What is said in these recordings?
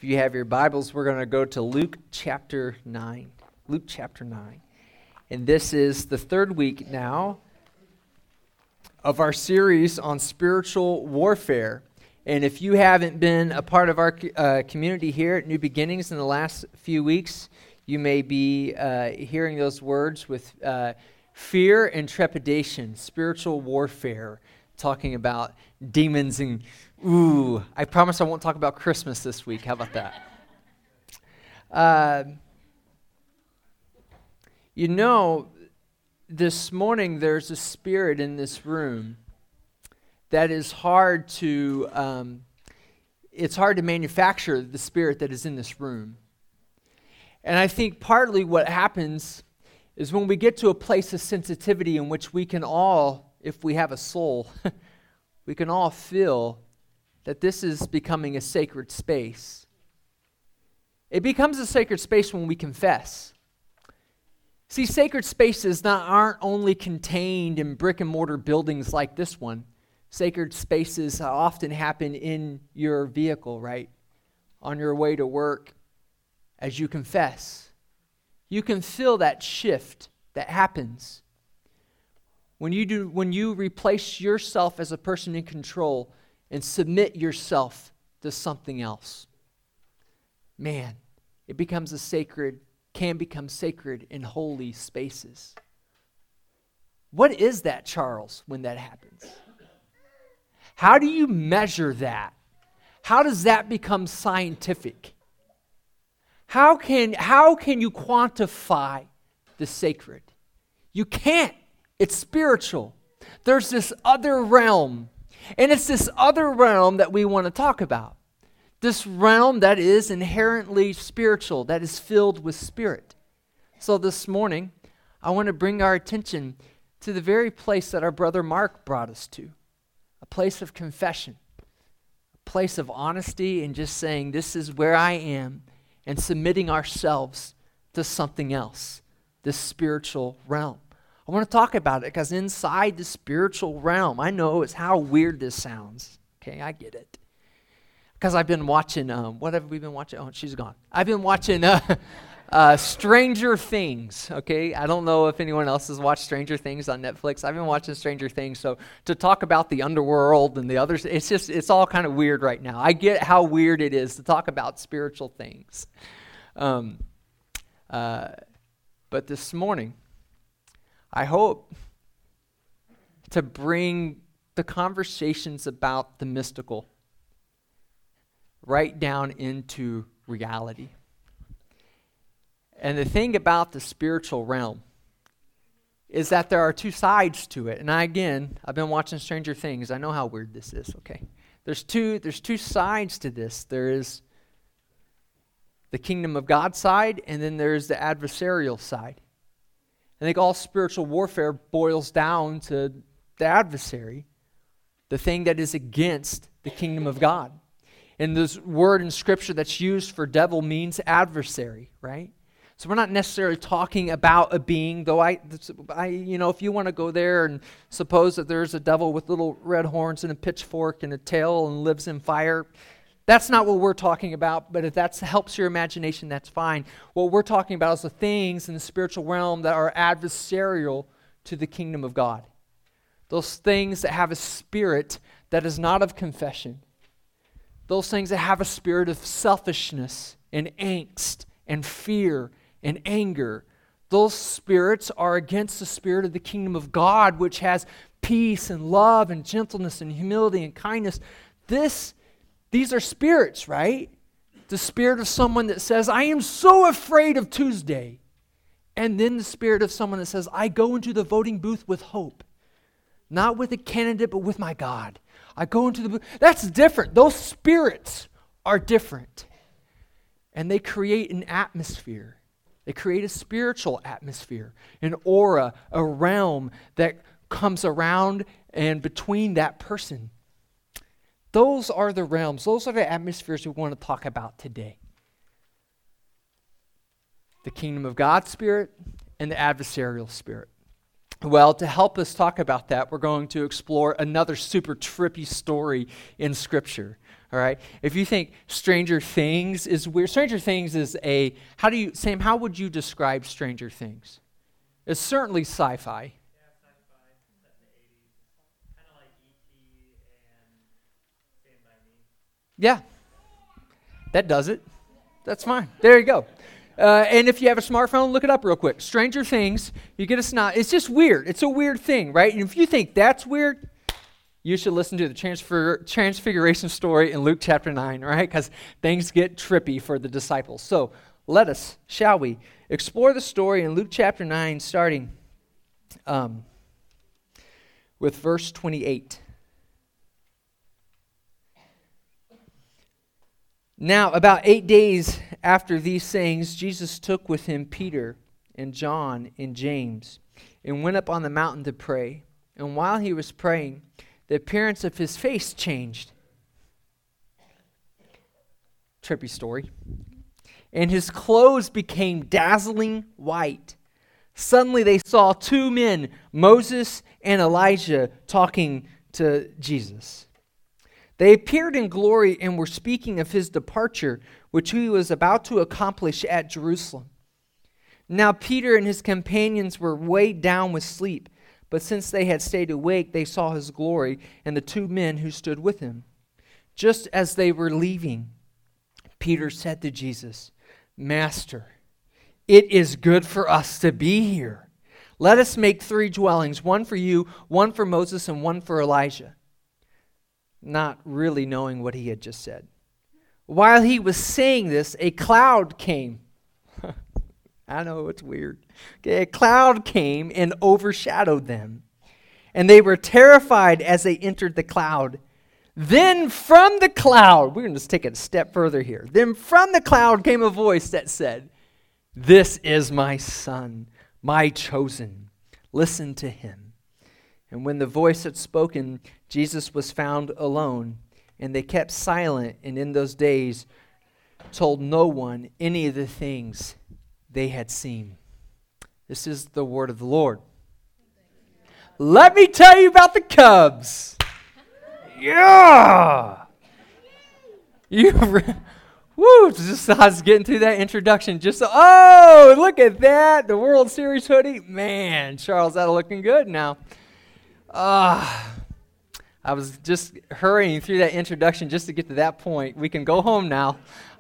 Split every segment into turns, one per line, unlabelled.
If you have your Bibles, we're going to go to Luke chapter 9. Luke chapter 9. And this is the third week now of our series on spiritual warfare. And if you haven't been a part of our community here at New Beginnings in the last few weeks, you may be hearing those words with fear and trepidation, spiritual warfare, talking about demons and I promise I won't talk about Christmas this week. How about that? This morning there's a spirit in this room that is hard to, it's hard to manufacture the spirit that is in this room. And I think partly what happens is when we get to a place of sensitivity in which we can all, if we have a soul, we can all feel that this is becoming a sacred space. It becomes a sacred space when we confess. See, sacred spaces aren't only contained in brick and mortar buildings like this one. Sacred spaces often happen in your vehicle, right? On your way to work, as you confess. You can feel that shift that happens. When you replace yourself as a person in control and submit yourself to something else, man, it can become sacred in holy spaces. What is that, Charles, when that happens? How do you measure that? How does that become scientific? How can you quantify the sacred? You can't. It's spiritual. There's this other realm. And it's this other realm that we want to talk about. This realm that is inherently spiritual, that is filled with spirit. So this morning, I want to bring our attention to the very place that our brother Mark brought us to. A place of confession. A place of honesty and just saying, this is where I am. And submitting ourselves to something else. This spiritual realm. I want to talk about it because inside the spiritual realm, I know it's how weird this sounds. Okay, I get it. Because I've been watching, what have we been watching? Oh, she's gone. I've been watching Stranger Things, okay? I don't know if anyone else has watched Stranger Things on Netflix. I've been watching Stranger Things, so to talk about the underworld and the others, it's all kind of weird right now. I get how weird it is to talk about spiritual things. But this morning, I hope to bring the conversations about the mystical right down into reality. And the thing about the spiritual realm is that there are two sides to it. And I've been watching Stranger Things. I know how weird this is, okay? There's two sides to this. There is the kingdom of God side, and then there's the adversarial side. I think all spiritual warfare boils down to the adversary, the thing that is against the kingdom of God. And this word in Scripture that's used for devil means adversary, right? So we're not necessarily talking about a being, though if you want to go there and suppose that there's a devil with little red horns and a pitchfork and a tail and lives in fire, that's not what we're talking about, but if that helps your imagination, that's fine. What we're talking about is the things in the spiritual realm that are adversarial to the kingdom of God. Those things that have a spirit that is not of confession. Those things that have a spirit of selfishness and angst and fear and anger. Those spirits are against the spirit of the kingdom of God, which has peace and love and gentleness and humility and kindness. These are spirits, right? The spirit of someone that says, I am so afraid of Tuesday. And then the spirit of someone that says, I go into the voting booth with hope. Not with a candidate, but with my God. I go into the booth. That's different. Those spirits are different. And they create an atmosphere. They create a spiritual atmosphere, an aura, a realm that comes around and between that person. Those are the realms. Those are the atmospheres we want to talk about today. The kingdom of God spirit and the adversarial spirit. Well, to help us talk about that, we're going to explore another super trippy story in Scripture. All right. If you think Stranger Things is weird, Stranger Things is Sam, how would you describe Stranger Things? It's certainly sci-fi.
Yeah, sci-fi, set in the 80s. Kind of like E.T. and Stand By Me.
Yeah. That does it. That's fine. There you go. And if you have a smartphone, look it up real quick. Stranger Things, you get a snot. It's just weird. It's a weird thing, right? And if you think that's weird, you should listen to the Transfiguration story in Luke chapter 9, right? Because things get trippy for the disciples. So let us, shall we, explore the story in Luke chapter 9, starting with verse 28. Now, about 8 days after these things, Jesus took with him Peter and John and James and went up on the mountain to pray. And while he was praying, the appearance of his face changed. Trippy story. And his clothes became dazzling white. Suddenly they saw two men, Moses and Elijah, talking to Jesus. They appeared in glory and were speaking of his departure, which he was about to accomplish at Jerusalem. Now Peter and his companions were weighed down with sleep. But since they had stayed awake, they saw his glory and the two men who stood with him. Just as they were leaving, Peter said to Jesus, "Master, it is good for us to be here. Let us make 3 dwellings, one for you, one for Moses, and one for Elijah." Not really knowing what he had just said. While he was saying this, a cloud came. I know, it's weird. Okay, a cloud came and overshadowed them. And they were terrified as they entered the cloud. Then from the cloud, we're going to just take it a step further here. Then from the cloud came a voice that said, "This is my son, my chosen. Listen to him." And when the voice had spoken, Jesus was found alone. And they kept silent, and in those days told no one any of the things they had seen. This is the word of the Lord. Let me tell you about the Cubs. Yeah! Just I was getting through that introduction. Look at that. The World Series hoodie. Man, Charles, that'll looking good now. I was just hurrying through that introduction just to get to that point. We can go home now.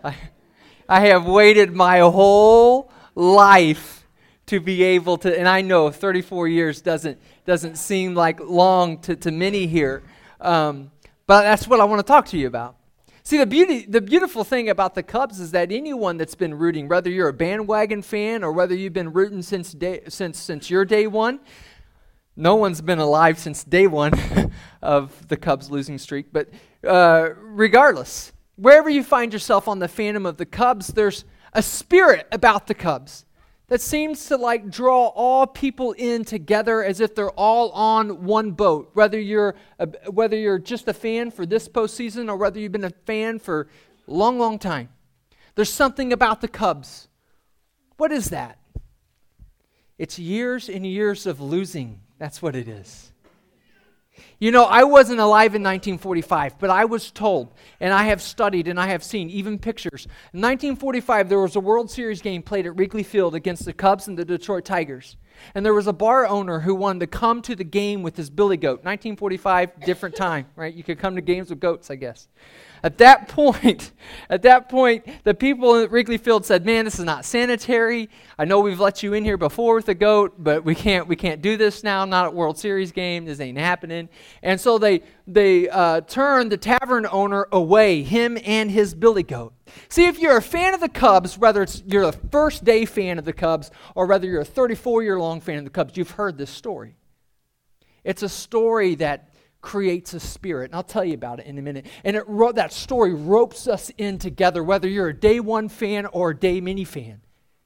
I have waited my whole life to be able to, and I know 34 years doesn't seem like long to many here, but that's what I want to talk to you about. See, the beautiful thing about the Cubs is that anyone that's been rooting, whether you're a bandwagon fan or whether you've been rooting since your day one, no one's been alive since day one of the Cubs losing streak, but regardless, wherever you find yourself on the fandom of the Cubs, there's a spirit about the Cubs that seems to draw all people in together as if they're all on one boat. Whether you're just a fan for this postseason or whether you've been a fan for a long, long time, there's something about the Cubs. What is that? It's years and years of losing. That's what it is. You know, I wasn't alive in 1945, but I was told, and I have studied, and I have seen even pictures. In 1945, there was a World Series game played at Wrigley Field against the Cubs and the Detroit Tigers. And there was a bar owner who wanted to come to the game with his billy goat. 1945, different time, right? You could come to games with goats, I guess. At that point, the people at Wrigley Field said, "Man, this is not sanitary. I know we've let you in here before with the goat, but we can't do this now. Not at World Series game. This ain't happening." And so they turned the tavern owner away, him and his billy goat. See, if you're a fan of the Cubs, whether you're a first-day fan of the Cubs or whether you're a 34-year-long fan of the Cubs, you've heard this story. It's a story that creates a spirit, and I'll tell you about it in a minute. And that story ropes us in together, whether you're a day one fan or a day many fan.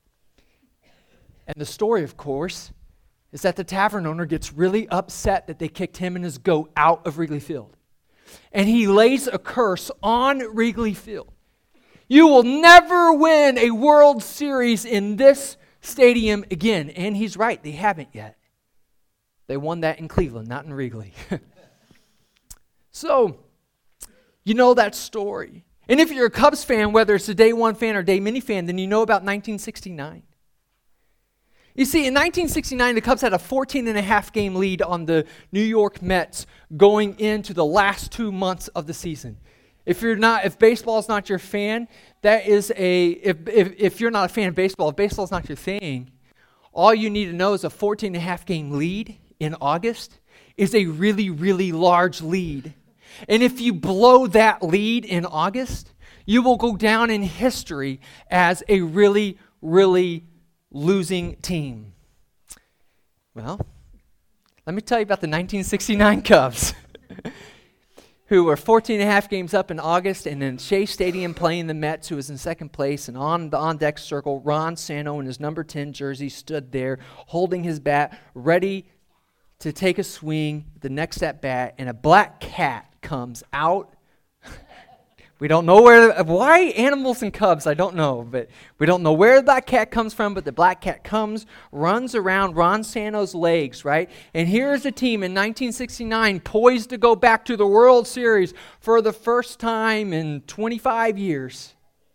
And the story, of course, is that the tavern owner gets really upset that they kicked him and his goat out of Wrigley Field. And he lays a curse on Wrigley Field. You will never win a World Series in this stadium again. And he's right, they haven't yet. They won that in Cleveland, not in Wrigley. So, You know that story. And if you're a Cubs fan, whether it's a day one fan or day many fan, then you know about 1969. You see, in 1969, the Cubs had a 14.5 game lead on the New York Mets going into the last 2 months of the season. If baseball is not your fan, if you're not a fan of baseball, if baseball is not your thing, all you need to know is a 14.5 game lead in August is a really, really large lead. And if you blow that lead in August, you will go down in history as a really, really losing team. Well, let me tell you about the 1969 Cubs, who were 14.5 games up in August, and in Shea Stadium playing the Mets, who was in second place, and on the on-deck circle, Ron Santo in his number 10 jersey stood there holding his bat, ready to take a swing the next at-bat, and a black cat comes out. We don't know why animals and Cubs, I don't know, but we don't know where that cat comes from, but the black cat comes, runs around Ron Santo's legs, right? And here's a team in 1969 poised to go back to the World Series for the first time in 25 years.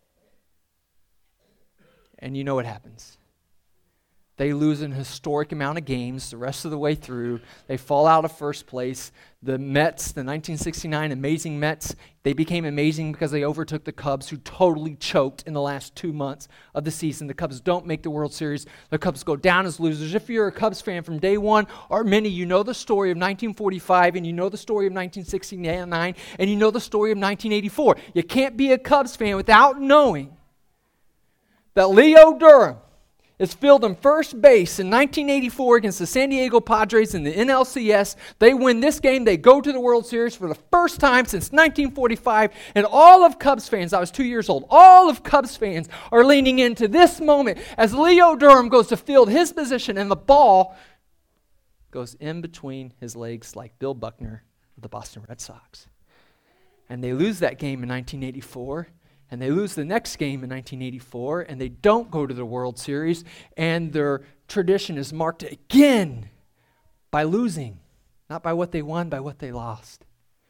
And you know what happens. They lose an historic amount of games the rest of the way through. They fall out of first place. The Mets, the 1969 amazing Mets, they became amazing because they overtook the Cubs, who totally choked in the last 2 months of the season. The Cubs don't make the World Series. The Cubs go down as losers. If you're a Cubs fan from day one, or many, you know the story of 1945, and you know the story of 1969, and you know the story of 1984. You can't be a Cubs fan without knowing that Leo Durham is fielding first base in 1984 against the San Diego Padres in the NLCS. They win this game. They go to the World Series for the first time since 1945. And all of Cubs fans, I was 2 years old, all of Cubs fans are leaning into this moment as Leo Durham goes to field his position, and the ball goes in between his legs like Bill Buckner of the Boston Red Sox. And they lose that game in 1984. And they lose the next game in 1984, and they don't go to the World Series, and their tradition is marked again by losing, not by what they won, by what they lost.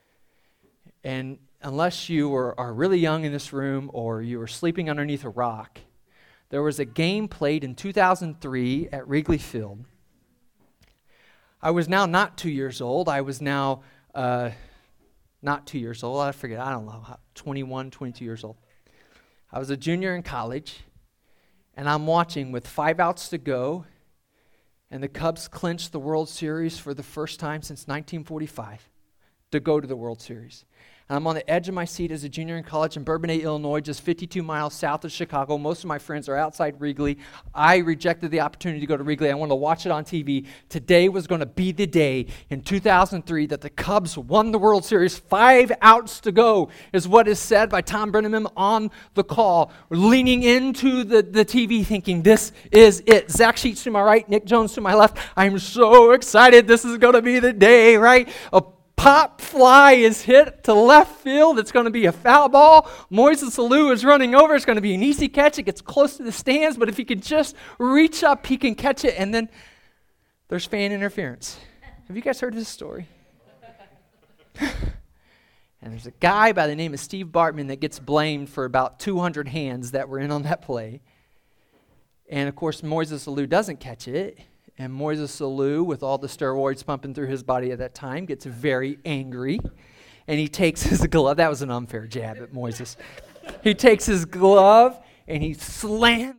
And unless you are really young in this room, or you were sleeping underneath a rock, there was a game played in 2003 at Wrigley Field. I was now not 2 years old. I was now not 2 years old. I forget, I don't know, 21, 22 years old. I was a junior in college, and I'm watching with 5 outs to go, and the Cubs clinched the World Series for the first time since 1945 to go to the World Series. And I'm on the edge of my seat as a junior in college in Bourbonnais, Illinois, just 52 miles south of Chicago. Most of my friends are outside Wrigley. I rejected the opportunity to go to Wrigley. I wanted to watch it on TV. Today was going to be the day in 2003 that the Cubs won the World Series. 5 outs to go is what is said by Tom Brenneman on the call. We're leaning into the TV thinking, this is it. Zach Sheets to my right, Nick Jones to my left. I'm so excited. This is going to be the day, right? A pop fly is hit to left field. It's going to be a foul ball. Moises Alou is running over. It's going to be an easy catch. It gets close to the stands, but if he can just reach up, he can catch it. And then there's fan interference. Have you guys heard this story? And there's a guy by the name of Steve Bartman that gets blamed for about 200 hands that were in on that play. And of course, Moises Alou doesn't catch it. And Moises Alou, with all the steroids pumping through his body at that time, gets very angry. And he takes his glove. That was an unfair jab at Moises. He takes his glove and he slams.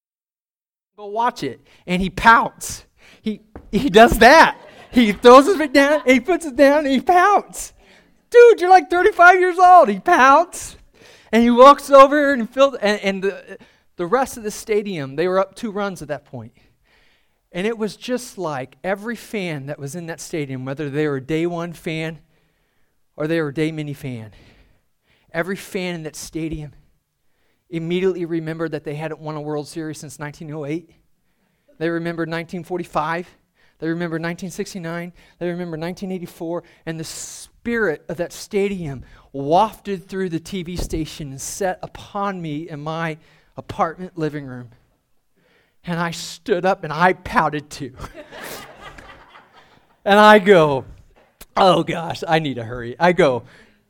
Go watch it. And he pouts. He does that. He throws it down, and he puts it down, and he pouts. Dude, you're like 35 years old. He pouts. And he walks over and the rest of the stadium, they were up 2 runs at that point. And it was just like every fan that was in that stadium, whether they were a day one fan or they were a day many fan, every fan in that stadium immediately remembered that they hadn't won a World Series since 1908. They remembered 1945. They remembered 1969. They remembered 1984. And the spirit of that stadium wafted through the TV station and set upon me in my apartment living room. And I stood up and I pouted too. And I go, oh gosh, I need to hurry. I go,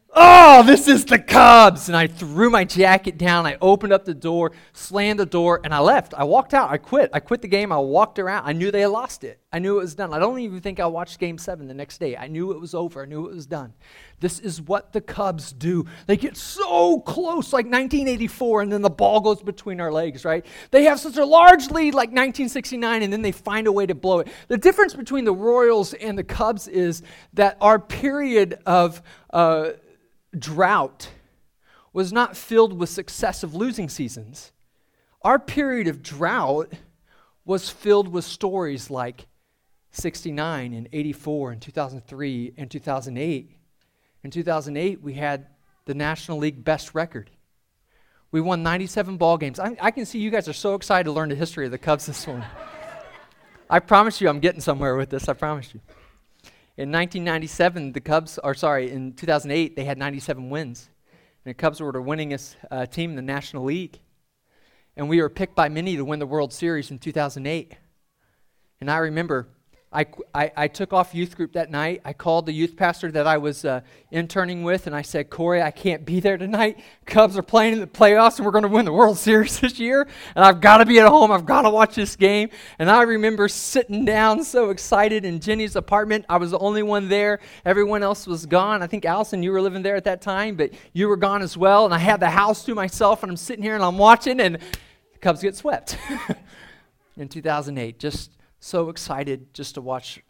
oh, this is the Cubs. And I threw my jacket down. I opened up the door, slammed the door, and I left. I walked out. I quit. I quit the game. I walked around. I knew they had lost it. I knew it was done. I don't even think I watched Game 7 the next day. I knew it was over. I knew it was done. This is what the Cubs do. They get so close, like 1984, and then the ball goes between our legs, right? They have such a large lead like 1969, and then they find a way to blow it. The difference between the Royals and the Cubs is that our period of drought was not filled with successive losing seasons. Our period of drought was filled with stories like 69 and 84 and 2003 and 2008. In 2008, we had the National League best record. We won 97 ball games. I can see you guys are so excited to learn the history of the Cubs this morning. I promise you I'm getting somewhere with this, I promise you. In 1997, in 2008, they had 97 wins. And the Cubs were the winningest team in the National League. And we were picked by many to win the World Series in 2008. And I remember I took off youth group that night. I called the youth pastor that I was interning with, and I said, Corey, I can't be there tonight. Cubs are playing in the playoffs, and we're going to win the World Series this year, and I've got to be at home. I've got to watch this game. And I remember sitting down so excited in Jenny's apartment. I was the only one there. Everyone else was gone. I think, Allison, you were living there at that time, but you were gone as well, and I had the house to myself, and I'm sitting here, and I'm watching, and the Cubs get swept in 2008. Just so excited just to watch.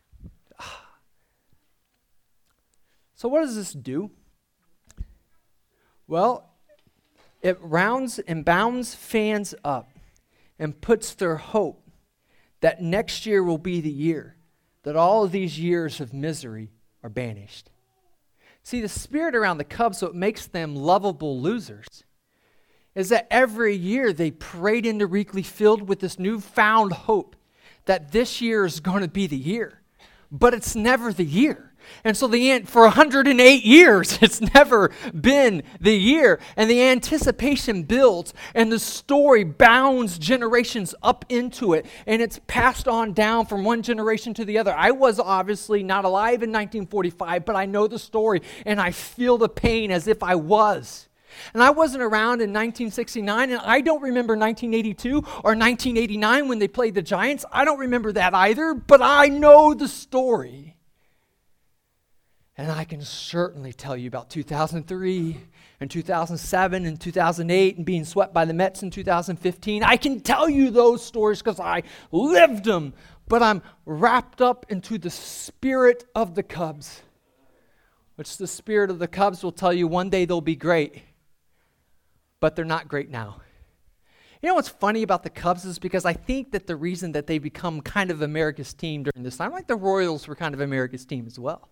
So what does this do? Well, it rounds and bounds fans up and puts their hope that next year will be the year that all of these years of misery are banished. See, the spirit around the Cubs, what makes them lovable losers, is that every year they parade into Wrigley Field with this newfound hope that this year is going to be the year. But it's never the year. And so for 108 years, it's never been the year. And the anticipation builds, and the story bounds generations up into it. And it's passed on down from one generation to the other. I was obviously not alive in 1945, but I know the story, and I feel the pain as if I was. And I wasn't around in 1969, and I don't remember 1982 or 1989 when they played the Giants. I don't remember that either, but I know the story. And I can certainly tell you about 2003 and 2007 and 2008 and being swept by the Mets in 2015. I can tell you those stories because I lived them, but I'm wrapped up into the spirit of the Cubs, which the spirit of the Cubs will tell you one day they'll be great. But they're not great now. You know what's funny about the Cubs is because I think that the reason that they become kind of America's team during this time, like the Royals were kind of America's team as well.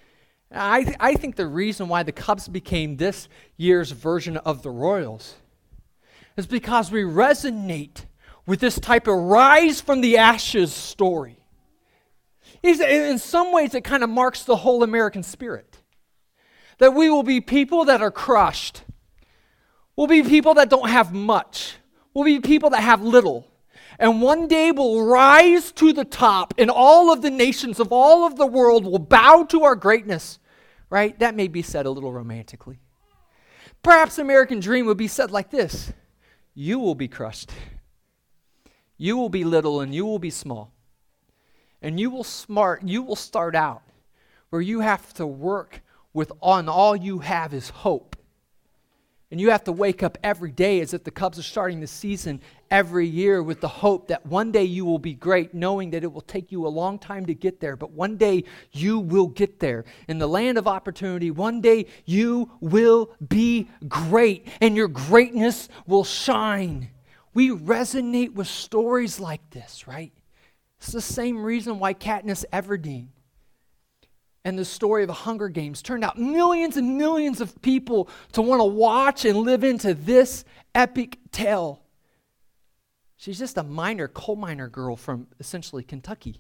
I think the reason why the Cubs became this year's version of the Royals is because we resonate with this type of rise from the ashes story. In some ways, it kind of marks the whole American spirit. That we will be people that are crushed. We'll be people that don't have much. We'll be people that have little. And one day we'll rise to the top, and all of the nations of all of the world will bow to our greatness. Right? That may be said a little romantically. Perhaps the American dream would be said like this: you will be crushed. You will be little and you will be small. And you will start out where you have to work on all you have is hope. And you have to wake up every day as if the Cubs are starting the season every year with the hope that one day you will be great, knowing that it will take you a long time to get there, but one day you will get there. In the land of opportunity, one day you will be great, and your greatness will shine. We resonate with stories like this, right? It's the same reason why Katniss Everdeen and the story of the Hunger Games turned out millions and millions of people to want to watch and live into this epic tale. She's just a coal miner girl from essentially Kentucky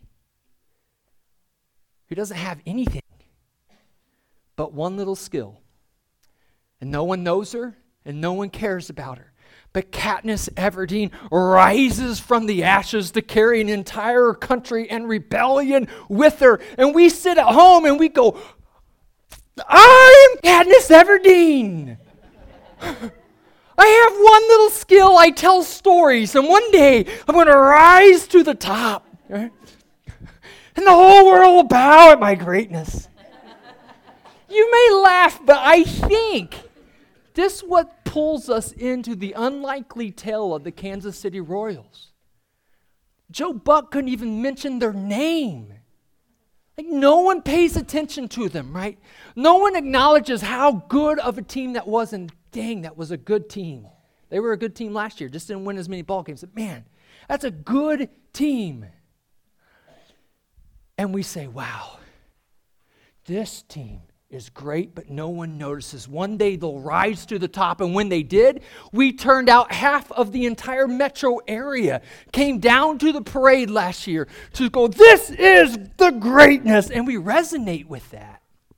who doesn't have anything but one little skill. And no one knows her and no one cares about her. But Katniss Everdeen rises from the ashes to carry an entire country and rebellion with her. And we sit at home and we go, I am Katniss Everdeen. I have one little skill. I tell stories, and one day I'm going to rise to the top. Right? And the whole world will bow at my greatness. You may laugh, but I think this is what pulls us into the unlikely tale of the Kansas City Royals. Joe Buck couldn't even mention their name. Like, no one pays attention to them, right? No one acknowledges how good of a team that was, and dang, that was a good team. They were a good team last year, just didn't win as many ball games. But man, that's a good team. And we say, wow, this team is great, but no one notices. One day they'll rise to the top, and when they did, we turned out half of the entire metro area came down to the parade last year to go, this is the greatness, and we resonate with that.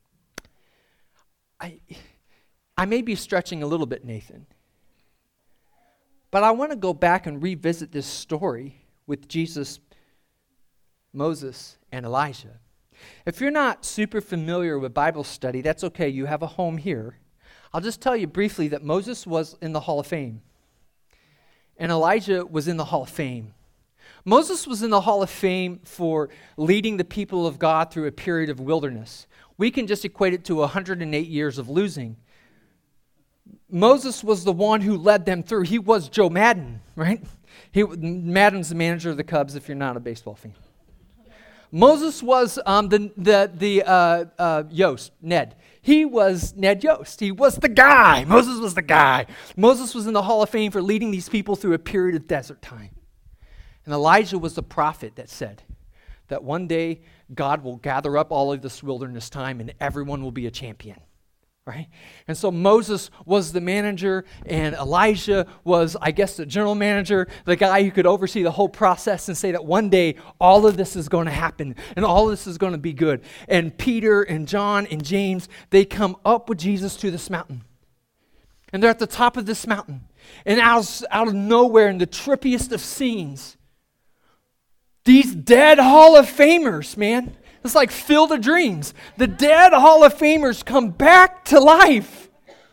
I may be stretching a little bit, Nathan, but I want to go back and revisit this story with Jesus, Moses, and Elijah. If you're not super familiar with Bible study, that's okay. You have a home here. I'll just tell you briefly that Moses was in the Hall of Fame, and Elijah was in the Hall of Fame. Moses was in the Hall of Fame for leading the people of God through a period of wilderness. We can just equate it to 108 years of losing. Moses was the one who led them through. He was Joe Madden, right? Madden's the manager of the Cubs if you're not a baseball fan. Moses was Yost, Ned. He was Ned Yost. He was the guy. Moses was the guy. Moses was in the Hall of Fame for leading these people through a period of desert time. And Elijah was the prophet that said that one day God will gather up all of this wilderness time and everyone will be a champion. Right? And so Moses was the manager, and Elijah was, I guess, the general manager, the guy who could oversee the whole process and say that one day all of this is going to happen and all of this is going to be good. And Peter and John and James, they come up with Jesus to this mountain. And they're at the top of this mountain. And out of nowhere, in the trippiest of scenes, these dead Hall of Famers, man, it's like Field of Dreams. The dead Hall of Famers come back to life.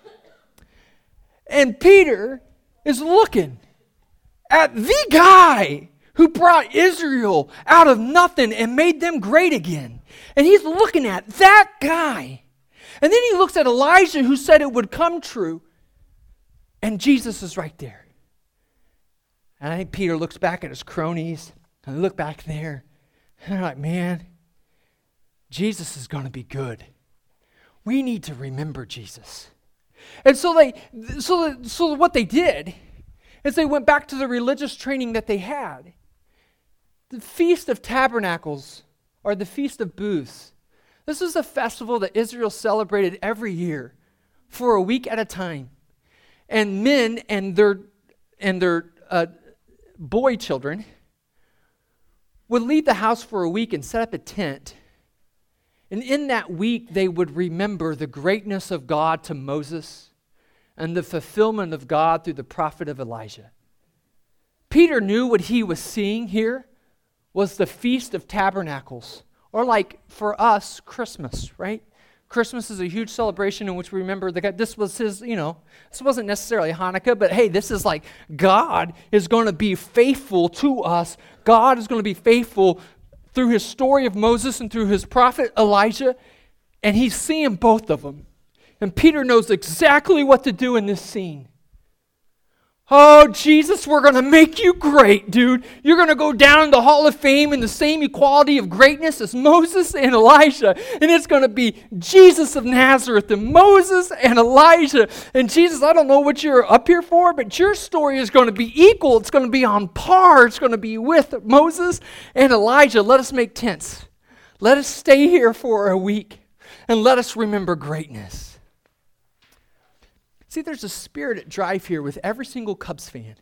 And Peter is looking at the guy who brought Israel out of nothing and made them great again. And he's looking at that guy. And then he looks at Elijah, who said it would come true. And Jesus is right there. And I think Peter looks back at his cronies. And they look back there. And they're like, man, Jesus is going to be good. We need to remember Jesus. And so what they did is they went back to the religious training that they had. The Feast of Tabernacles, or the Feast of Booths. This was a festival that Israel celebrated every year for a week at a time. And men and their boy children would leave the house for a week and set up a tent. And in that week, they would remember the greatness of God to Moses and the fulfillment of God through the prophet of Elijah. Peter knew what he was seeing here was the Feast of Tabernacles, or like for us, Christmas, right? Christmas is a huge celebration in which we remember that this was his, this wasn't necessarily Hanukkah, but hey, this is like God is going to be faithful to us. God is going to be faithful through his story of Moses and through his prophet Elijah, and he's seeing both of them. And Peter knows exactly what to do in this scene. Oh, Jesus, we're going to make you great, dude. You're going to go down in the Hall of Fame in the same equality of greatness as Moses and Elijah. And it's going to be Jesus of Nazareth and Moses and Elijah. And Jesus, I don't know what you're up here for, but your story is going to be equal. It's going to be on par. It's going to be with Moses and Elijah. Let us make tents. Let us stay here for a week. And let us remember greatness. See, there's a spirit at drive here with every single Cubs fan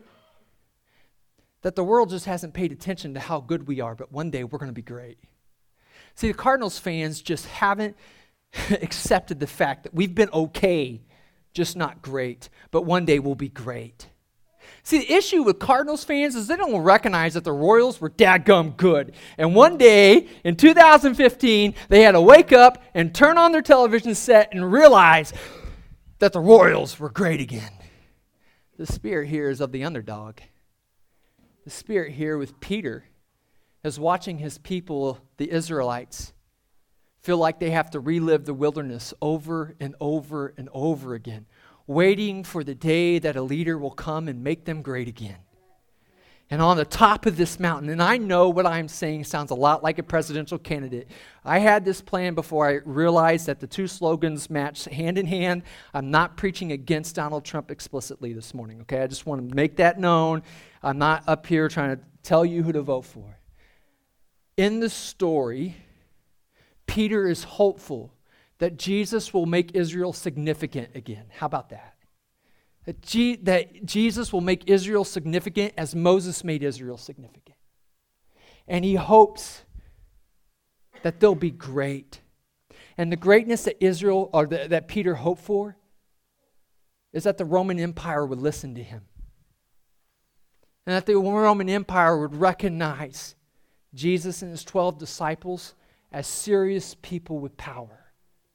that the world just hasn't paid attention to how good we are, but one day we're going to be great. See, the Cardinals fans just haven't accepted the fact that we've been okay, just not great, but one day we'll be great. See, the issue with Cardinals fans is they don't recognize that the Royals were dadgum good. And one day, in 2015, they had to wake up and turn on their television set and realize that the Royals were great again. The spirit here is of the underdog. The spirit here with Peter is watching his people, the Israelites, feel like they have to relive the wilderness over and over and over again, waiting for the day that a leader will come and make them great again. And on the top of this mountain, and I know what I'm saying sounds a lot like a presidential candidate. I had this plan before I realized that the two slogans match hand in hand. I'm not preaching against Donald Trump explicitly this morning, okay? I just want to make that known. I'm not up here trying to tell you who to vote for. In the story, Peter is hopeful that Jesus will make Israel significant again. How about that? That Jesus will make Israel significant as Moses made Israel significant. And he hopes that they'll be great. And the greatness that Israel, or that Peter hoped for, is that the Roman Empire would listen to him. And that the Roman Empire would recognize Jesus and his 12 disciples as serious people with power.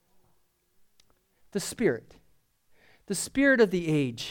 The spirit of the age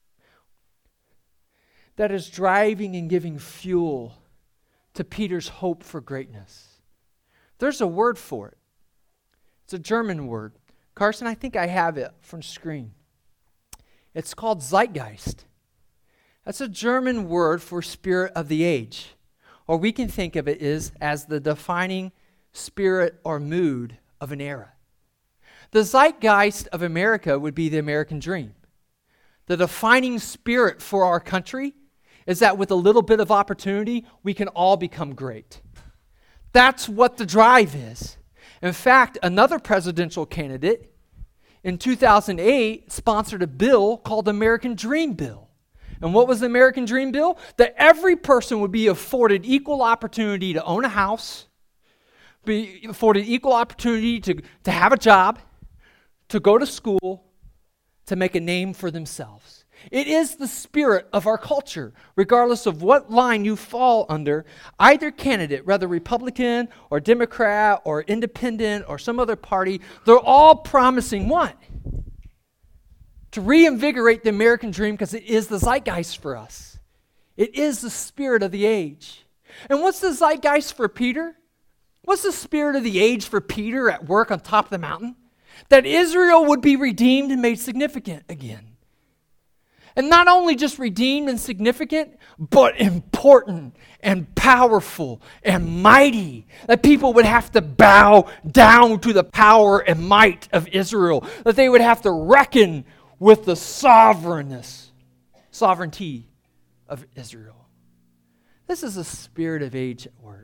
that is driving and giving fuel to Peter's hope for greatness. There's a word for it. It's a German word. Carson, I think I have it from screen. It's called Zeitgeist. That's a German word for spirit of the age. Or we can think of it as the defining spirit or mood of an era. The zeitgeist of America would be the American dream. The defining spirit for our country is that with a little bit of opportunity, we can all become great. That's what the drive is. In fact, another presidential candidate in 2008 sponsored a bill called the American Dream Bill. And what was the American Dream Bill? That every person would be afforded equal opportunity to own a house, be afforded equal opportunity to have a job, to go to school, to make a name for themselves. It is the spirit of our culture, regardless of what line you fall under. Either candidate, whether Republican or Democrat or Independent or some other party, they're all promising what? To reinvigorate the American dream, because it is the zeitgeist for us. It is the spirit of the age. And what's the zeitgeist for Peter? What's the spirit of the age for Peter at work on top of the mountain? That Israel would be redeemed and made significant again. And not only just redeemed and significant, but important and powerful and mighty. That people would have to bow down to the power and might of Israel. That they would have to reckon with the sovereignty of Israel. This is a spirit of age at work.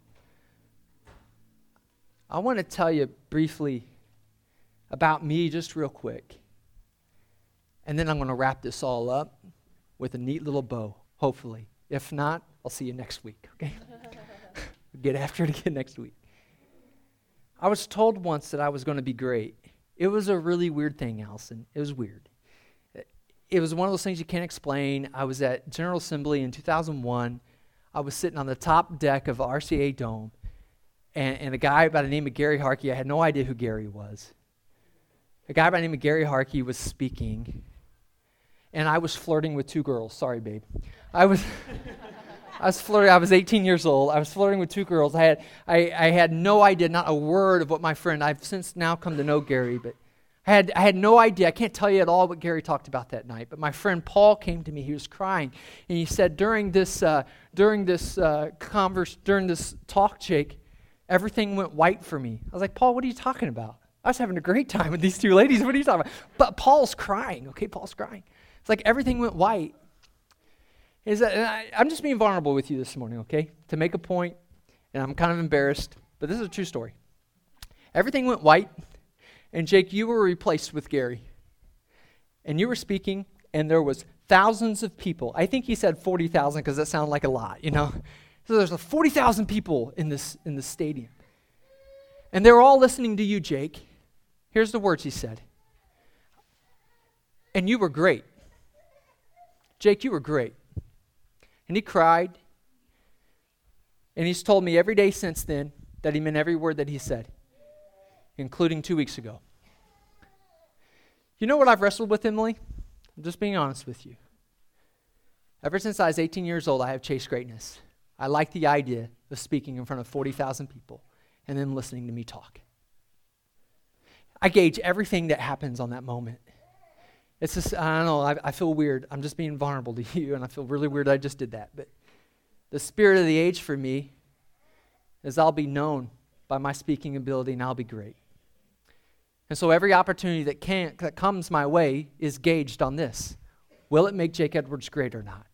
I want to tell you briefly about me just real quick. And then I'm going to wrap this all up with a neat little bow, hopefully. If not, I'll see you next week, okay? Get after it again next week. I was told once that I was going to be great. It was a really weird thing, Allison. It was weird. It was one of those things you can't explain. I was at General Assembly in 2001. I was sitting on the top deck of the RCA Dome, and a guy by the name of Gary Harkey, I had no idea who Gary was. A guy by the name of Gary Harkey was speaking, and I was flirting with two girls. Sorry, babe. I was flirting. I was 18 years old. I was flirting with two girls. I had no idea, not a word of what my friend. I've since now come to know Gary, but I had no idea. I can't tell you at all what Gary talked about that night. But my friend Paul came to me. He was crying, and he said during this talk, Jake, everything went white for me. I was like, Paul, what are you talking about? I was having a great time with these two ladies. What are you talking about? But Paul's crying. Okay, Paul's crying. It's like everything went white. I'm just being vulnerable with you this morning, okay? To make a point, and I'm kind of embarrassed, but this is a true story. Everything went white, and Jake, you were replaced with Gary. And you were speaking, and there was thousands of people. I think he said 40,000 because that sounded like a lot, you know? So there's 40,000 people in this stadium. And they were all listening to you, Jake. Here's the words he said. And you were great. Jake, you were great. And he cried. And he's told me every day since then that he meant every word that he said, including 2 weeks ago. You know what I've wrestled with, Emily? I'm just being honest with you. Ever since I was 18 years old, I have chased greatness. I like the idea of speaking in front of 40,000 people and then listening to me talk. I gauge everything that happens on that moment. It's just, I don't know, I feel weird. I'm just being vulnerable to you, and I feel really weird I just did that. But the spirit of the age for me is I'll be known by my speaking ability, and I'll be great. And so every opportunity that comes my way is gauged on this. Will it make Jake Edwards great or not?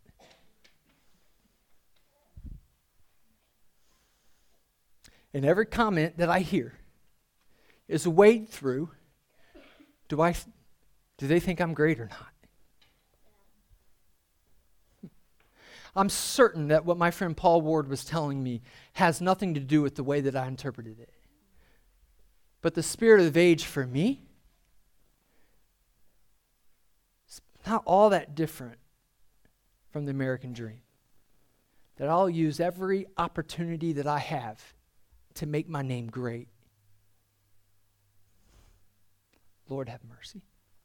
And every comment that I hear is weighed through, do they think I'm great or not? I'm certain that what my friend Paul Ward was telling me has nothing to do with the way that I interpreted it. But the spirit of the age for me is not all that different from the American dream. That I'll use every opportunity that I have to make my name great. Lord, have mercy.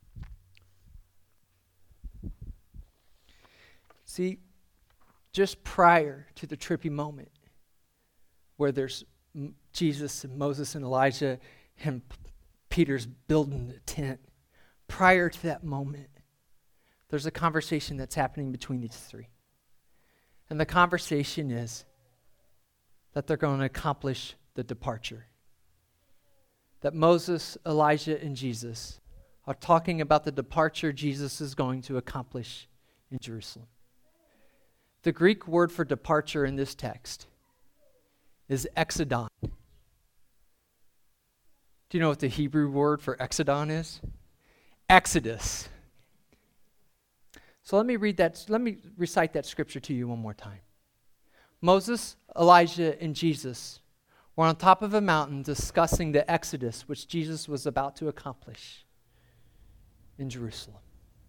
See, just prior to the trippy moment where there's Jesus and Moses and Elijah and Peter's building the tent, prior to that moment, there's a conversation that's happening between these three. And the conversation is that they're going to accomplish the departure. That Moses, Elijah, and Jesus are talking about the departure Jesus is going to accomplish in Jerusalem. The Greek word for departure in this text is exodon. Do you know what the Hebrew word for exodon is? Exodus. So let me recite that scripture to you one more time. Moses, Elijah, and Jesus were on top of a mountain discussing the exodus which Jesus was about to accomplish in Jerusalem.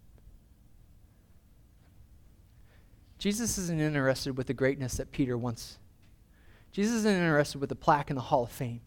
Jesus isn't interested with the greatness that Peter wants. Jesus isn't interested with the plaque in the Hall of Fame.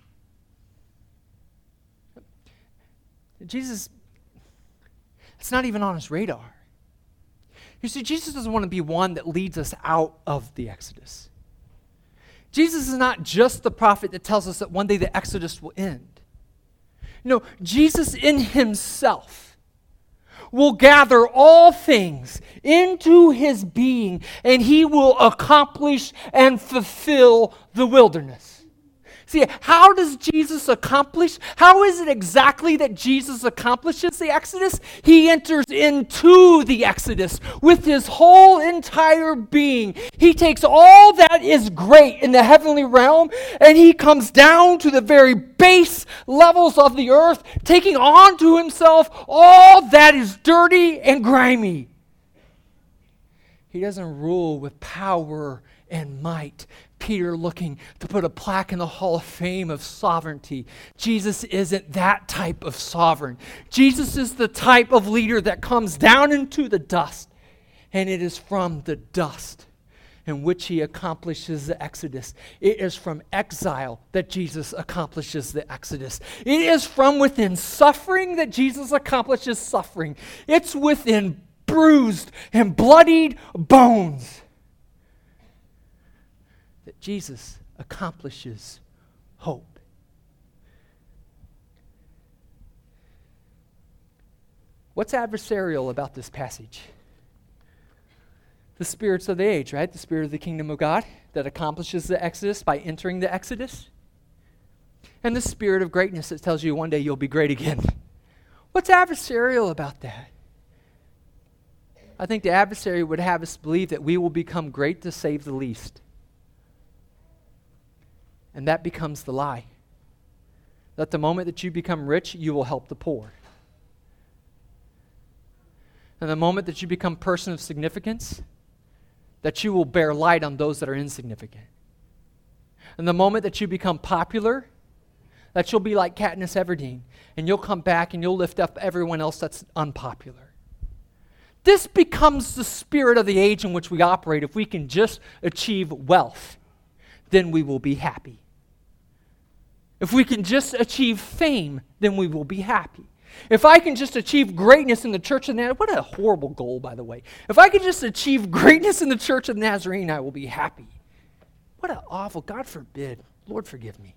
Jesus, it's not even on his radar. You see, Jesus doesn't want to be one that leads us out of the Exodus. Jesus is not just the prophet that tells us that one day the Exodus will end. No, Jesus in himself will gather all things into his being, and he will accomplish and fulfill the wilderness. See, how does Jesus accomplish? How is it exactly that Jesus accomplishes the Exodus? He enters into the Exodus with his whole entire being. He takes all that is great in the heavenly realm, and he comes down to the very base levels of the earth, taking on to himself all that is dirty and grimy. He doesn't rule with power and might. Peter looking to put a plaque in the Hall of Fame of sovereignty. Jesus isn't that type of sovereign. Jesus is the type of leader that comes down into the dust, and it is from the dust in which he accomplishes the Exodus. It is from exile that Jesus accomplishes the Exodus. It is from within suffering that Jesus accomplishes suffering. It's within bruised and bloodied bones that Jesus accomplishes hope. What's adversarial about this passage? The spirits of the age, right? The spirit of the kingdom of God that accomplishes the Exodus by entering the Exodus. And the spirit of greatness that tells you one day you'll be great again. What's adversarial about that? I think the adversary would have us believe that we will become great to save the least. And that becomes the lie. That the moment that you become rich, you will help the poor. And the moment that you become a person of significance, that you will bear light on those that are insignificant. And the moment that you become popular, that you'll be like Katniss Everdeen, and you'll come back and you'll lift up everyone else that's unpopular. This becomes the spirit of the age in which we operate. If we can just achieve wealth, then we will be happy. If we can just achieve fame, then we will be happy. If I can just achieve greatness in the Church of Nazarene, what a horrible goal, by the way. If I can just achieve greatness in the Church of Nazarene, I will be happy. What an awful, God forbid. Lord, forgive me.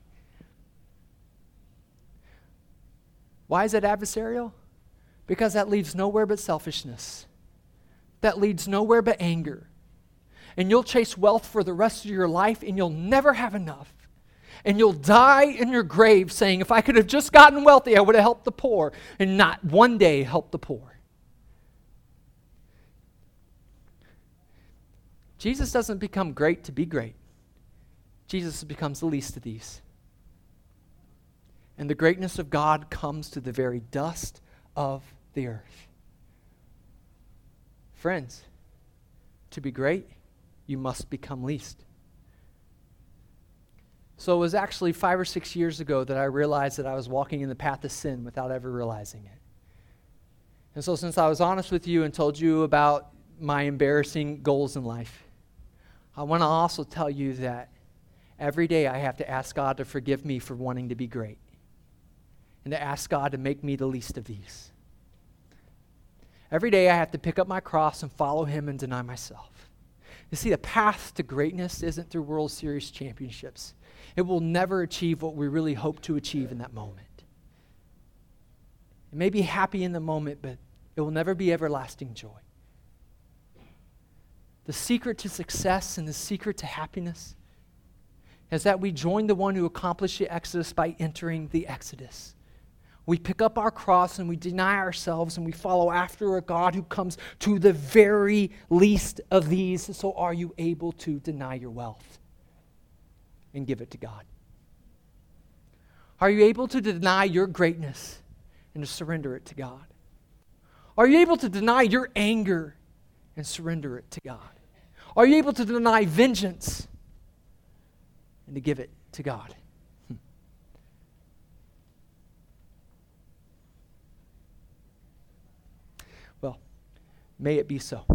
Why is it adversarial? Because that leads nowhere but selfishness. That leads nowhere but anger. And you'll chase wealth for the rest of your life, and you'll never have enough. And you'll die in your grave saying, if I could have just gotten wealthy, I would have helped the poor, and not one day helped the poor. Jesus doesn't become great to be great. Jesus becomes the least of these. And the greatness of God comes to the very dust of the earth. Friends, to be great, you must become least. So it was actually 5 or 6 years ago that I realized that I was walking in the path of sin without ever realizing it. And so since I was honest with you and told you about my embarrassing goals in life, I want to also tell you that every day I have to ask God to forgive me for wanting to be great, and to ask God to make me the least of these. Every day I have to pick up my cross and follow Him and deny myself. You see, the path to greatness isn't through World Series championships. It will never achieve what we really hope to achieve in that moment. It may be happy in the moment, but it will never be everlasting joy. The secret to success and the secret to happiness is that we join the one who accomplished the Exodus by entering the Exodus. We pick up our cross and we deny ourselves and we follow after a God who comes to the very least of these. So are you able to deny your wealth and give it to God? Are you able to deny your greatness and to surrender it to God? Are you able to deny your anger and surrender it to God? Are you able to deny vengeance and to give it to God? Well, may it be so.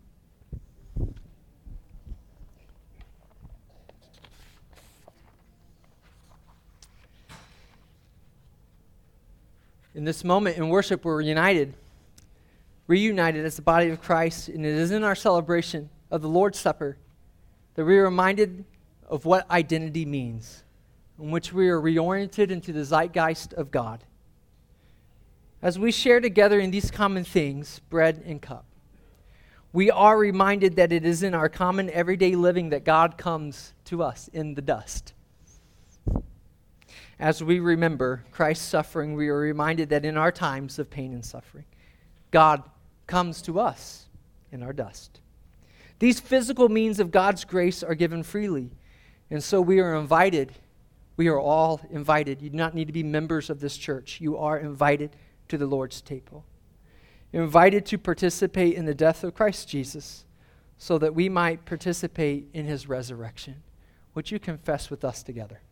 In this moment in worship, we're reunited as the body of Christ, and it is in our celebration of the Lord's Supper that we are reminded of what identity means, in which we are reoriented into the zeitgeist of God. As we share together in these common things, bread and cup, we are reminded that it is in our common everyday living that God comes to us in the dust. As we remember Christ's suffering, we are reminded that in our times of pain and suffering, God comes to us in our dust. These physical means of God's grace are given freely, and so we are invited. We are all invited. You do not need to be members of this church. You are invited to the Lord's table. You're invited to participate in the death of Christ Jesus so that we might participate in His resurrection. Would you confess with us together?